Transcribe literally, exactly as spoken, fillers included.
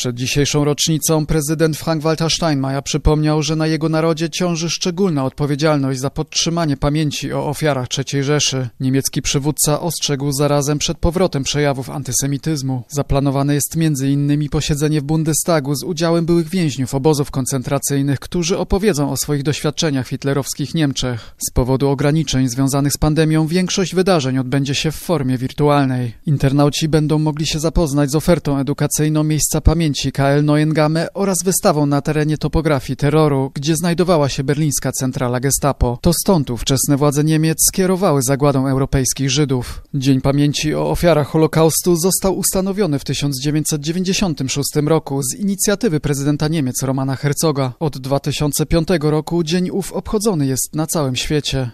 Przed dzisiejszą rocznicą prezydent Frank-Walter Steinmeier przypomniał, że na jego narodzie ciąży szczególna odpowiedzialność za podtrzymanie pamięci o ofiarach trzeciej Rzeszy. Niemiecki przywódca ostrzegł zarazem przed powrotem przejawów antysemityzmu. Zaplanowane jest między innymi posiedzenie w Bundestagu z udziałem byłych więźniów obozów koncentracyjnych, którzy opowiedzą o swoich doświadczeniach w hitlerowskich Niemczech. Z powodu ograniczeń związanych z pandemią większość wydarzeń odbędzie się w formie wirtualnej. Internauci będą mogli się zapoznać z ofertą edukacyjną Miejsca Pamięci K L Neuengamme oraz wystawą na terenie topografii terroru, gdzie znajdowała się berlińska centrala Gestapo. To stąd ówczesne władze Niemiec skierowały zagładę europejskich Żydów. Dzień Pamięci o ofiarach Holokaustu został ustanowiony w tysiąc dziewięćset dziewięćdziesiątym szóstym roku z inicjatywy prezydenta Niemiec Romana Herzoga. Od dwa tysiące piątego roku dzień ów obchodzony jest na całym świecie.